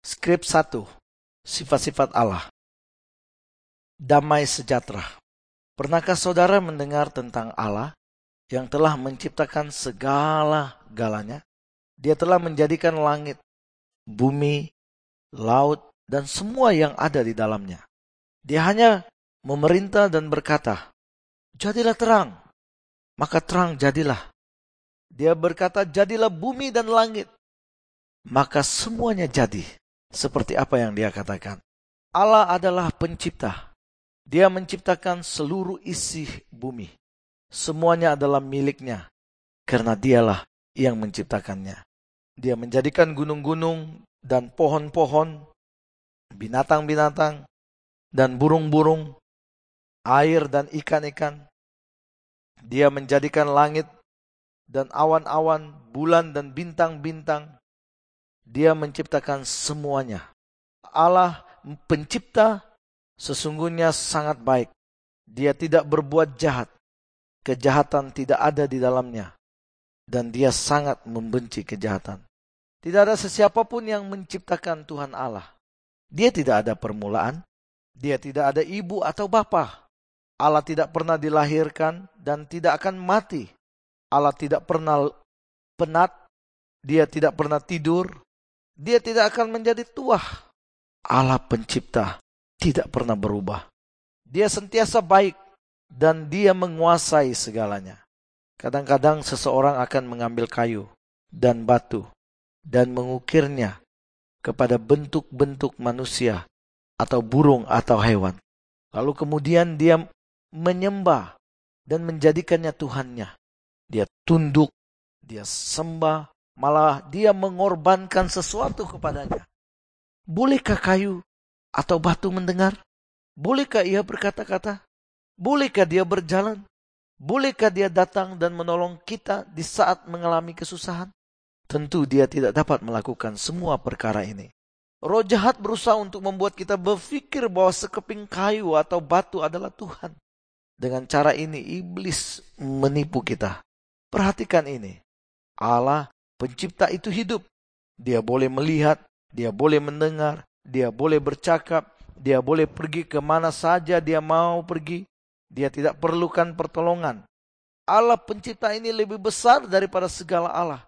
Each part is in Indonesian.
Skrip 1. Sifat-sifat Allah. Damai sejahtera. Pernahkah saudara mendengar tentang Allah yang telah menciptakan segala-galanya? Dia telah menjadikan langit, bumi, laut, dan semua yang ada di dalamnya. Dia hanya memerintah dan berkata, "Jadilah terang," maka terang jadilah. Dia berkata, "Jadilah bumi dan langit," maka semuanya jadi seperti apa yang dia katakan. Allah adalah pencipta. Dia menciptakan seluruh isi bumi. Semuanya adalah miliknya, karena dialah yang menciptakannya. Dia menjadikan gunung-gunung dan pohon-pohon, binatang-binatang, dan burung-burung, air dan ikan-ikan. Dia menjadikan langit dan awan-awan, bulan dan bintang-bintang. Dia menciptakan semuanya. Allah pencipta sesungguhnya sangat baik. Dia tidak berbuat jahat. Kejahatan tidak ada di dalamnya. Dan dia sangat membenci kejahatan. Tidak ada sesiapapun yang menciptakan Tuhan Allah. Dia tidak ada permulaan. Dia tidak ada ibu atau bapa. Allah tidak pernah dilahirkan dan tidak akan mati. Allah tidak pernah penat. Dia tidak pernah tidur. Dia tidak akan menjadi tua. Allah pencipta tidak pernah berubah. Dia sentiasa baik dan dia menguasai segalanya. Kadang-kadang seseorang akan mengambil kayu dan batu dan mengukirnya kepada bentuk-bentuk manusia atau burung atau hewan. Lalu kemudian dia menyembah dan menjadikannya Tuhannya. Dia tunduk, dia sembah, malah dia mengorbankan sesuatu kepadanya. Bolehkah kayu atau batu mendengar? Bolehkah ia berkata-kata? Bolehkah dia berjalan? Bolehkah dia datang dan menolong kita di saat mengalami kesusahan? Tentu dia tidak dapat melakukan semua perkara ini. Roh jahat berusaha untuk membuat kita berpikir bahwa sekeping kayu atau batu adalah Tuhan. Dengan cara ini iblis menipu kita. Perhatikan ini. Allah pencipta itu hidup. Dia boleh melihat, dia boleh mendengar, dia boleh bercakap, dia boleh pergi kemana saja dia mau pergi. Dia tidak perlukan pertolongan. Allah pencipta ini lebih besar daripada segala Allah.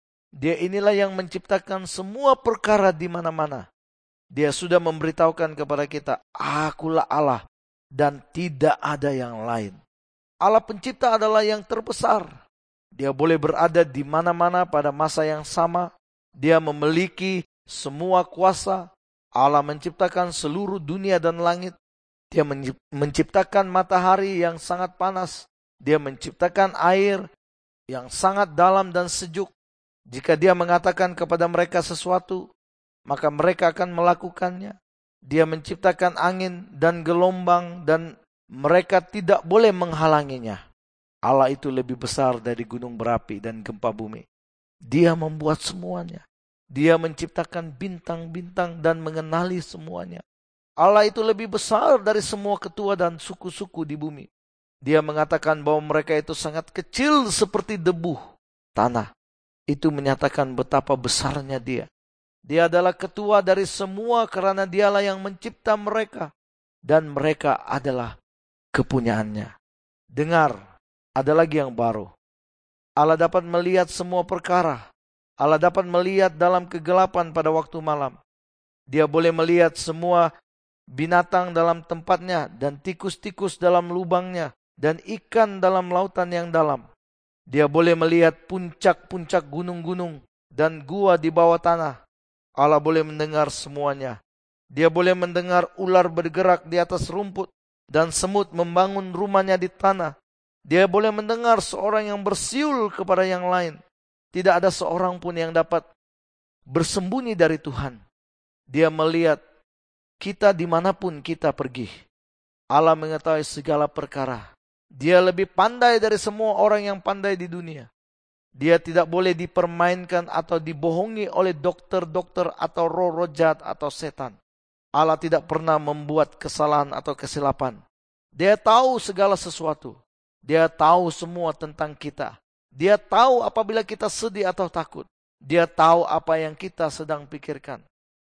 Dia inilah yang menciptakan semua perkara di mana-mana. Dia sudah memberitahukan kepada kita, "Akulah Allah dan tidak ada yang lain." Allah pencipta adalah yang terbesar. Dia boleh berada di mana-mana pada masa yang sama. Dia memiliki semua kuasa. Allah menciptakan seluruh dunia dan langit. Dia menciptakan matahari yang sangat panas. Dia menciptakan air yang sangat dalam dan sejuk. Jika dia mengatakan kepada mereka sesuatu, maka mereka akan melakukannya. Dia menciptakan angin dan gelombang dan mereka tidak boleh menghalanginya. Allah itu lebih besar dari gunung berapi dan gempa bumi. Dia membuat semuanya. Dia menciptakan bintang-bintang dan mengenali semuanya. Allah itu lebih besar dari semua ketua dan suku-suku di bumi. Dia mengatakan bahwa mereka itu sangat kecil seperti debu tanah. Itu menyatakan betapa besarnya dia. Dia adalah ketua dari semua karena dialah yang mencipta mereka. Dan mereka adalah kepunyaannya. Dengar, ada lagi yang baru. Allah dapat melihat semua perkara. Allah dapat melihat dalam kegelapan pada waktu malam. Dia boleh melihat semua binatang dalam tempatnya dan tikus-tikus dalam lubangnya dan ikan dalam lautan yang dalam. Dia boleh melihat puncak-puncak gunung-gunung dan gua di bawah tanah. Allah boleh mendengar semuanya. Dia boleh mendengar ular bergerak di atas rumput dan semut membangun rumahnya di tanah. Dia boleh mendengar seorang yang bersiul kepada yang lain. Tidak ada seorang pun yang dapat bersembunyi dari Tuhan. Dia melihat kita dimanapun kita pergi. Allah mengetahui segala perkara. Dia lebih pandai dari semua orang yang pandai di dunia. Dia tidak boleh dipermainkan atau dibohongi oleh dokter-dokter atau roh-roh jahat atau setan. Allah tidak pernah membuat kesalahan atau kesilapan. Dia tahu segala sesuatu. Dia tahu semua tentang kita. Dia tahu apabila kita sedih atau takut. Dia tahu apa yang kita sedang pikirkan.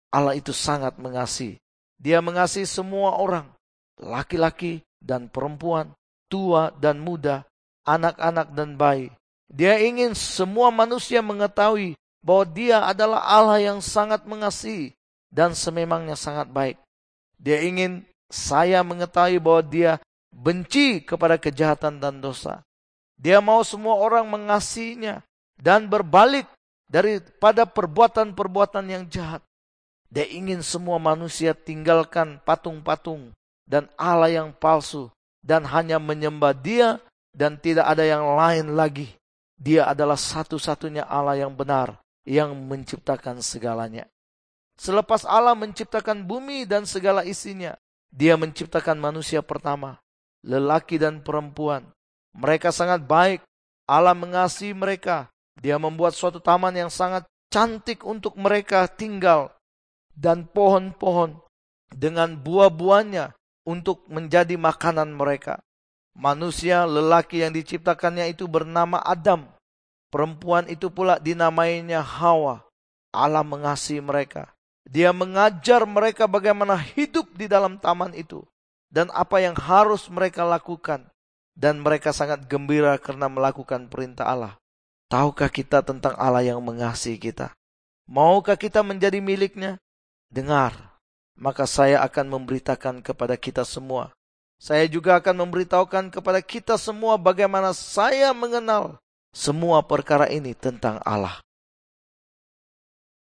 Allah itu sangat mengasihi. Dia mengasihi semua orang, laki-laki dan perempuan, tua dan muda, anak-anak dan bayi. Dia ingin semua manusia mengetahui bahwa Dia adalah Allah yang sangat mengasihi dan sememangnya sangat baik. Dia ingin saya mengetahui bahwa Dia benci kepada kejahatan dan dosa. Dia mau semua orang mengasihinya dan berbalik daripada perbuatan-perbuatan yang jahat. Dia ingin semua manusia tinggalkan patung-patung dan Allah yang palsu dan hanya menyembah Dia dan tidak ada yang lain lagi. Dia adalah satu-satunya Allah yang benar yang menciptakan segalanya. Selepas Allah menciptakan bumi dan segala isinya, Dia menciptakan manusia pertama, lelaki dan perempuan. Mereka sangat baik. Allah mengasihi mereka. Dia membuat suatu taman yang sangat cantik untuk mereka tinggal, dan pohon-pohon dengan buah-buahnya untuk menjadi makanan mereka. Manusia lelaki yang diciptakannya itu bernama Adam. Perempuan itu pula dinamainya Hawa. Allah mengasihi mereka. Dia mengajar mereka bagaimana hidup di dalam taman itu dan apa yang harus mereka lakukan. Dan mereka sangat gembira karena melakukan perintah Allah. Tahukah kita tentang Allah yang mengasihi kita? Maukah kita menjadi miliknya? Dengar, maka saya akan memberitakan kepada kita semua. Saya juga akan memberitahukan kepada kita semua bagaimana saya mengenal semua perkara ini tentang Allah.